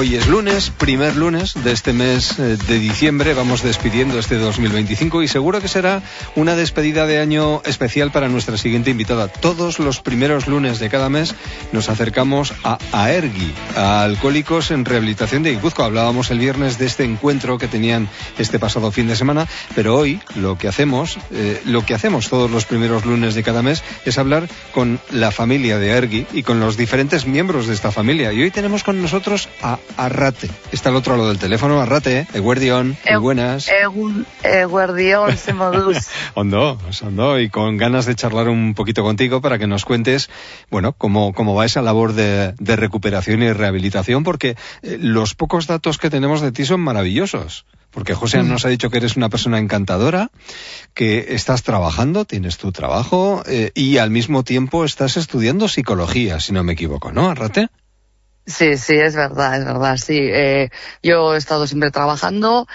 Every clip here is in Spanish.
Hoy es lunes, primer lunes de este mes de diciembre. Vamos despidiendo este 2025 y seguro que será una despedida de año especial para nuestra siguiente invitada. Todos los primeros lunes de cada mes nos acercamos a AERGI, a Alcohólicos en Rehabilitación de Guipúzcoa. Hablábamos el viernes de este encuentro que tenían este pasado fin de semana, pero hoy lo que hacemos todos los primeros lunes de cada mes es hablar con la familia de AERGI y con los diferentes miembros de esta familia. Y hoy tenemos con nosotros a Arrate. Está al otro lado del teléfono. Arrate, eguerdión, muy buenas. Eguerdión, se modus. Ondo, y con ganas de charlar un poquito contigo para que nos cuentes, bueno, cómo va esa labor de recuperación y rehabilitación, porque los pocos datos que tenemos de ti son maravillosos. Porque José nos ha dicho que eres una persona encantadora, que estás trabajando, tienes tu trabajo y al mismo tiempo estás estudiando psicología, si no me equivoco, ¿no, Arrate? Sí, es verdad, sí. Yo he estado siempre trabajando.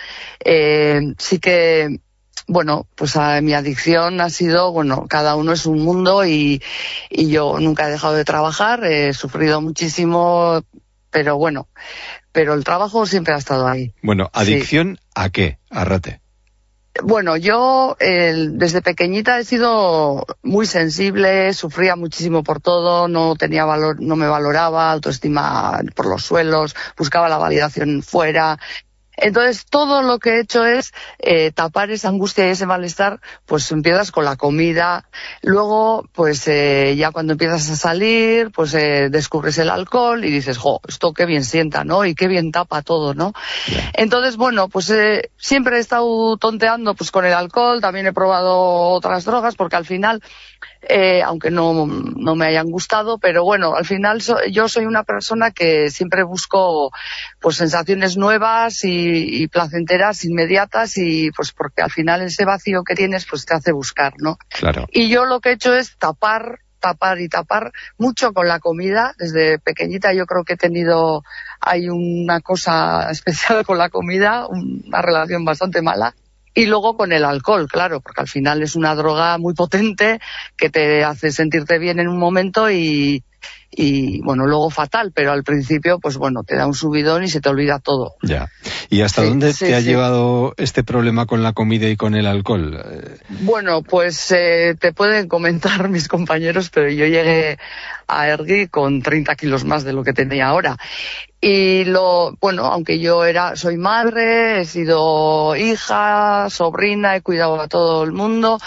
Sí que, bueno, pues mi adicción ha sido, bueno, cada uno es un mundo y yo nunca he dejado de trabajar. He sufrido muchísimo, pero el trabajo siempre ha estado ahí. Bueno, ¿adicción sí. ¿A qué, Arrate? Bueno, yo desde pequeñita he sido muy sensible, sufría muchísimo por todo, no tenía valor, no me valoraba, autoestima por los suelos, buscaba la validación fuera. Entonces, todo lo que he hecho es tapar esa angustia y ese malestar, pues empiezas con la comida, luego, pues ya cuando empiezas a salir, pues descubres el alcohol y dices, esto qué bien sienta, ¿no? Y qué bien tapa todo, ¿no? Yeah. Entonces, bueno, pues siempre he estado tonteando pues con el alcohol, también he probado otras drogas, porque al final, aunque no me hayan gustado, pero bueno, al final yo soy una persona que siempre busco pues sensaciones nuevas y placenteras inmediatas, y pues porque al final ese vacío que tienes pues te hace buscar, ¿no? Claro. Y yo lo que he hecho es tapar mucho con la comida. Desde pequeñita yo creo que hay una cosa especial con la comida, una relación bastante mala. Y luego con el alcohol, claro, porque al final es una droga muy potente que te hace sentirte bien en un momento y bueno, luego fatal, pero al principio, pues bueno, te da un subidón y se te olvida todo. Ya. ¿Y hasta dónde te ha llevado este problema con la comida y con el alcohol? Bueno, pues te pueden comentar mis compañeros, pero yo llegué a AERGI con 30 kilos más de lo que tenía ahora. Y aunque yo soy madre, he sido hija, sobrina, he cuidado a todo el mundo,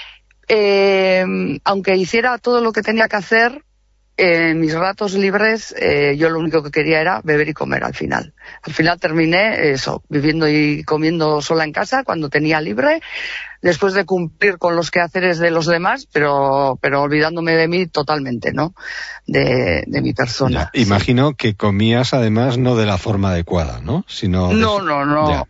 aunque hiciera todo lo que tenía que hacer, en mis ratos libres, yo lo único que quería era beber y comer al final. Al final terminé viviendo y comiendo sola en casa cuando tenía libre, después de cumplir con los quehaceres de los demás, pero olvidándome de mí totalmente, ¿no? De mi persona. Ya, imagino que comías además no de la forma adecuada, ¿no? Sino No.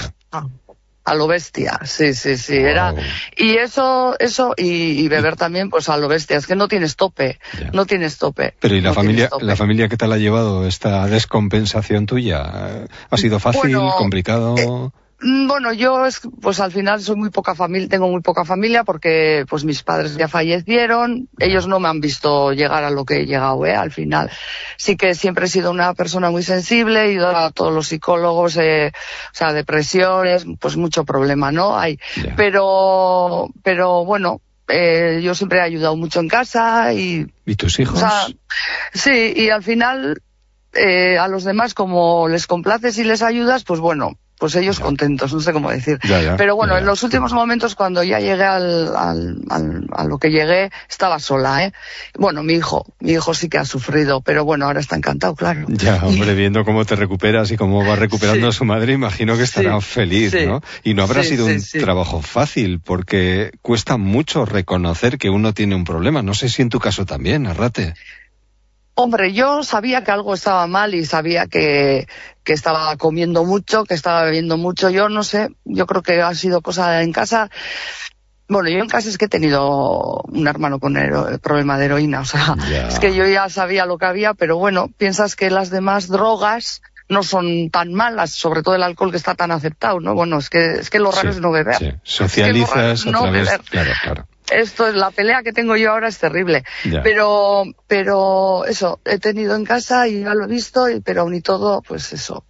A lo bestia, sí. Wow. Era, y eso, y beber también, pues a lo bestia. Es que no tienes tope, ya. No tienes tope. Pero ¿y la familia qué tal ha llevado esta descompensación tuya? ¿Ha sido fácil, complicado? Bueno, yo pues al final soy muy poca familia, tengo muy poca familia porque pues mis padres ya fallecieron, ellos no me han visto llegar a lo que he llegado, al final. Sí que siempre he sido una persona muy sensible, he ido a todos los psicólogos, depresiones, pues mucho problema, ¿no? Hay. Yeah. Pero bueno, yo siempre he ayudado mucho en casa y... ¿Y tus hijos? Sí, y al final a los demás como les complaces y les ayudas, pues bueno... Pues ellos contentos, no sé cómo decir. Pero bueno, en los últimos momentos, cuando ya llegué a lo que llegué, estaba sola, Bueno, mi hijo sí que ha sufrido, pero bueno, ahora está encantado, claro. Ya, hombre, viendo cómo te recuperas y cómo va recuperando a su madre, imagino que estará feliz, ¿no? Y no habrá sido un trabajo fácil, porque cuesta mucho reconocer que uno tiene un problema. No sé si en tu caso también, Arrate. Hombre, yo sabía que algo estaba mal y sabía que estaba comiendo mucho, que estaba bebiendo mucho. Yo no sé, yo creo que ha sido cosa en casa. Bueno, yo en casa es que he tenido un hermano con problema de heroína, es que yo ya sabía lo que había, pero bueno, piensas que las demás drogas no son tan malas, sobre todo el alcohol que está tan aceptado, ¿no? Bueno, es que lo raro es no beber. Sí. Socializas a través... Claro. Esto es la pelea que tengo yo ahora, es terrible. Ya. Pero eso, he tenido en casa y ya lo he visto, pero aún y todo, pues eso,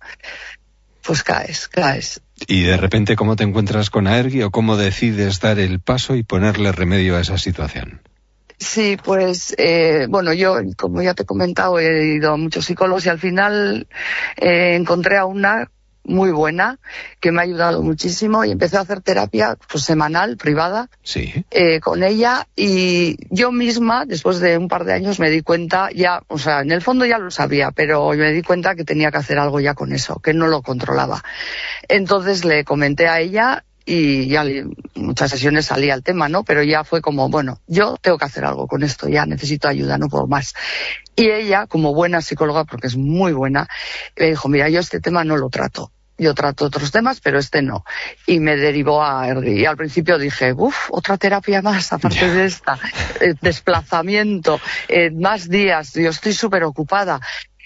pues caes. Y de repente, ¿cómo te encuentras con Aergi o cómo decides dar el paso y ponerle remedio a esa situación? Sí, pues, bueno, yo, como ya te he comentado, he ido a muchos psicólogos y al final encontré a una muy buena que me ha ayudado muchísimo y empecé a hacer terapia pues semanal, privada, Sí. con ella, y yo misma, después de un par de años, me di cuenta ya, o sea, en el fondo ya lo sabía, pero me di cuenta que tenía que hacer algo ya con eso, que no lo controlaba. Entonces le comenté a ella y ya muchas sesiones salía el tema, ¿no? Pero ya fue como, bueno, yo tengo que hacer algo con esto, ya necesito ayuda, no puedo más. Y ella, como buena psicóloga, porque es muy buena, me dijo, mira, yo este tema no lo trato. Yo trato otros temas, pero este no. Y me derivó a Aergi. Y al principio dije, otra terapia más, aparte de esta. Desplazamiento, más días. Yo estoy súper ocupada.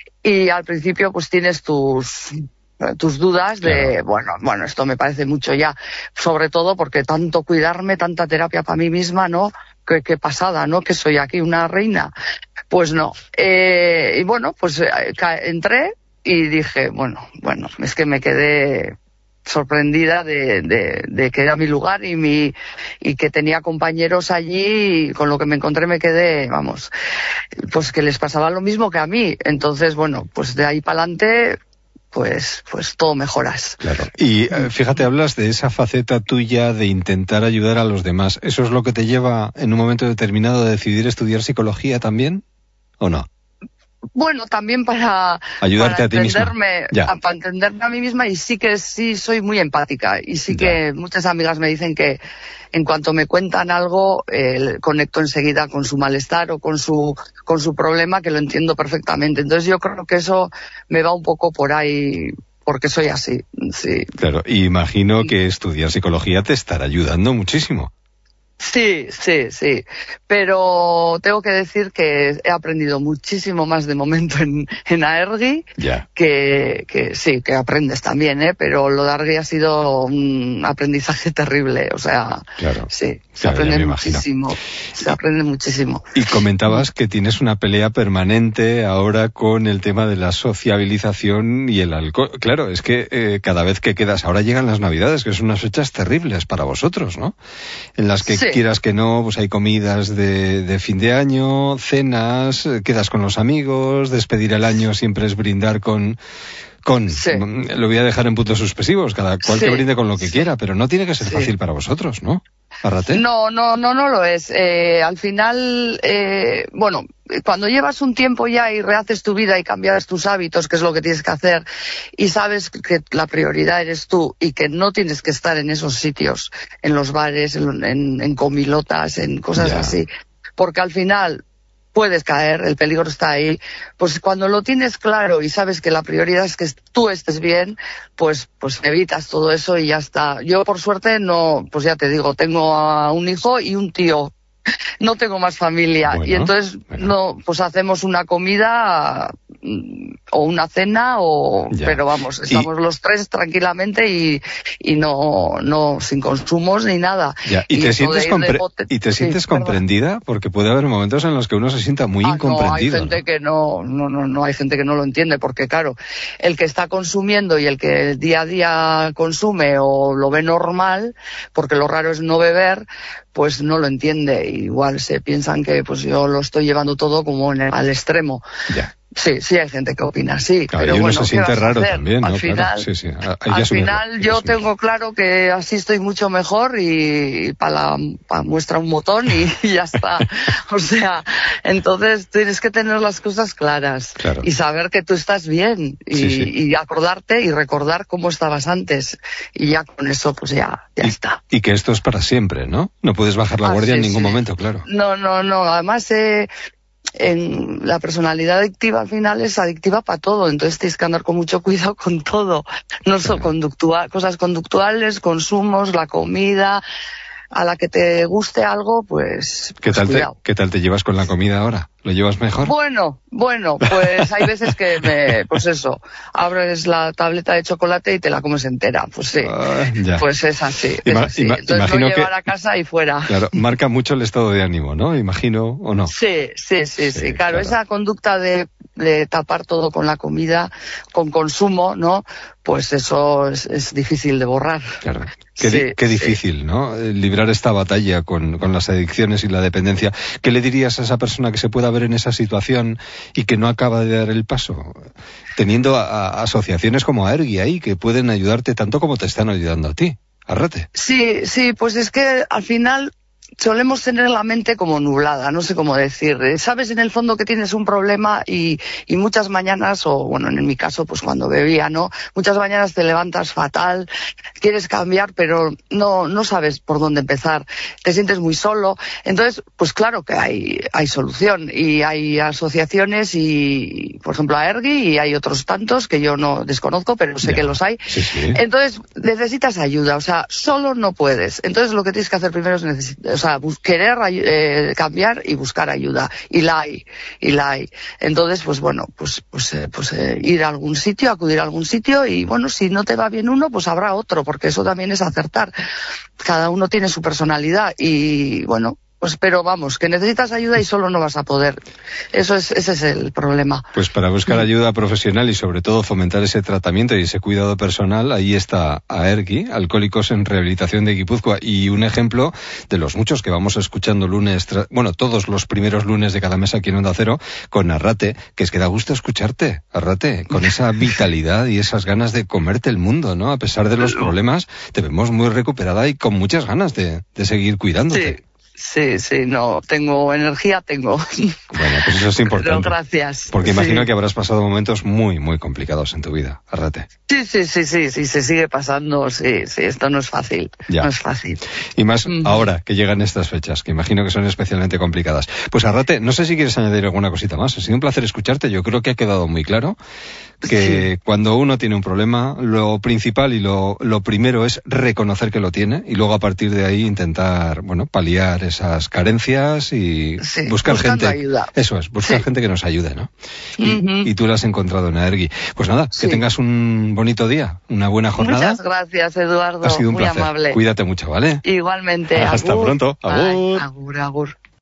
Y al principio, pues tienes tus dudas de, Claro. bueno, esto me parece mucho ya. Sobre todo porque tanto cuidarme, tanta terapia para mí misma, ¿no? Qué pasada, ¿no? Que soy aquí una reina. Pues no. Y bueno, pues entré. Y dije, bueno, es que me quedé sorprendida de que era mi lugar y que tenía compañeros allí, y con lo que me encontré me quedé, vamos, pues que les pasaba lo mismo que a mí. Entonces, bueno, pues de ahí para adelante, pues todo mejoras. Claro. Y fíjate, hablas de esa faceta tuya de intentar ayudar a los demás. ¿Eso es lo que te lleva en un momento determinado a decidir estudiar psicología también? ¿O no? Bueno, también para ayudarte a ti misma. Para entenderme a mí misma, y sí soy muy empática, y sí que muchas amigas me dicen que en cuanto me cuentan algo, conecto enseguida con su malestar o con su problema, que lo entiendo perfectamente. Entonces yo creo que eso me va un poco por ahí, porque soy así, sí. Claro, y imagino que estudiar psicología te estará ayudando muchísimo. Sí, pero tengo que decir que he aprendido muchísimo más de momento en Aergi, que sí, que aprendes también, pero lo de Aergi ha sido un aprendizaje terrible, o sea, sí, se aprende muchísimo, se aprende muchísimo. Y comentabas que tienes una pelea permanente ahora con el tema de la sociabilización y el alcohol. Claro, es que cada vez que quedas, ahora llegan las Navidades, que son unas fechas terribles para vosotros, ¿no? En las que quieras que no, pues hay comidas de fin de año, cenas, quedas con los amigos, despedir el año siempre es brindar con lo voy a dejar en puntos suspensivos, cada cual que brinde con lo que quiera, pero no tiene que ser fácil para vosotros, ¿no? Arrate. No lo es. Al final, bueno, cuando llevas un tiempo ya y rehaces tu vida y cambias tus hábitos, que es lo que tienes que hacer, y sabes que la prioridad eres tú y que no tienes que estar en esos sitios, en los bares, en comilotas, en cosas así, porque al final puedes caer, el peligro está ahí. Pues cuando lo tienes claro y sabes que la prioridad es que tú estés bien, pues evitas todo eso y ya está. Yo, por suerte, no, pues ya te digo, tengo a un hijo y un tío. No tengo más familia. Y entonces, no, pues hacemos una comida o una cena, pero vamos, estamos los tres tranquilamente y no sin consumos ni nada. ¿Y te sientes comprendida? Porque puede haber momentos en los que uno se sienta muy incomprendido. No, hay gente que no, hay gente que no lo entiende, porque claro, el que está consumiendo y el que día a día consume o lo ve normal, porque lo raro es no beber, pues no lo entiende. Igual se piensan que pues yo lo estoy llevando todo como al extremo. Sí, hay gente que opina así, claro, pero y uno bueno, se siente raro también, ¿no? Al final, al final yo tengo claro que así estoy mucho mejor y para muestra un botón y ya está. O sea, entonces tienes que tener las cosas claras y saber que tú estás bien y acordarte y recordar cómo estabas antes, y ya con eso pues ya está. Y que esto es para siempre, ¿no? No puedes bajar la guardia en ningún momento, claro. No, además en la personalidad adictiva al final es adictiva para todo, entonces tienes que andar con mucho cuidado con todo, no solo cosas conductuales, consumos, la comida, a la que te guste algo, pues cuidado. ¿Qué tal te llevas con la comida ahora? ¿Lo llevas mejor? Bueno, pues hay veces que pues eso, abres la tableta de chocolate y te la comes entera, pues sí, pues es así, entonces lo llevar a casa y fuera. Claro, marca mucho el estado de ánimo, ¿no? Imagino, ¿o no? Sí, claro, esa conducta de tapar todo con la comida, con consumo, ¿no? Pues eso es difícil de borrar. Claro. Qué difícil, ¿no? Librar esta batalla con las adicciones y la dependencia. ¿Qué le dirías a esa persona que se pueda ver en esa situación y que no acaba de dar el paso? Teniendo a asociaciones como AERGI ahí que pueden ayudarte tanto como te están ayudando a ti. Arrate. Sí, pues es que al final solemos tener la mente como nublada, no sé cómo decir. Sabes en el fondo que tienes un problema y muchas mañanas, o bueno, en mi caso, pues cuando bebía, ¿no? Muchas mañanas te levantas fatal, quieres cambiar, pero no sabes por dónde empezar. Te sientes muy solo. Entonces, pues claro que hay solución y hay asociaciones y, por ejemplo, AERGI y hay otros tantos que yo no desconozco, pero sé que los hay. Sí. Entonces, necesitas ayuda, o sea, solo no puedes. Entonces, lo que tienes que hacer primero es querer cambiar y buscar ayuda, y la hay. Entonces, pues bueno, ir a algún sitio, acudir a algún sitio, y bueno, si no te va bien uno, pues habrá otro, porque eso también es acertar. Cada uno tiene su personalidad y bueno, pues pero vamos, que necesitas ayuda y solo no vas a poder. Ese es el problema. Pues para buscar ayuda profesional y sobre todo fomentar ese tratamiento y ese cuidado personal, ahí está AERGI, Alcohólicos en Rehabilitación de Guipúzcoa, y un ejemplo de los muchos que vamos escuchando todos los primeros lunes de cada mes aquí en Onda Cero, con Arrate, que es que da gusto escucharte, Arrate, con esa vitalidad y esas ganas de comerte el mundo, ¿no? A pesar de los problemas, te vemos muy recuperada y con muchas ganas de seguir cuidándote. Sí, no, tengo energía, Bueno, pues eso es importante. Pero gracias. Porque imagino que habrás pasado momentos muy, muy complicados en tu vida, Arrate. Sí, se sigue pasando, sí, esto no es fácil, no es fácil. Y más ahora que llegan estas fechas, que imagino que son especialmente complicadas. Pues Arrate, no sé si quieres añadir alguna cosita más, ha sido un placer escucharte, yo creo que ha quedado muy claro que cuando uno tiene un problema, lo principal y lo primero es reconocer que lo tiene y luego a partir de ahí intentar, paliar esas carencias y buscar gente. Ayuda. Eso es, buscar gente que nos ayude, ¿no? Y tú la has encontrado en AERGI. Pues nada, que tengas un bonito día, una buena jornada. Muchas gracias, Eduardo. Ha sido un muy placer. Amable. Cuídate mucho, ¿vale? Igualmente. Hasta pronto. Agur. Agur.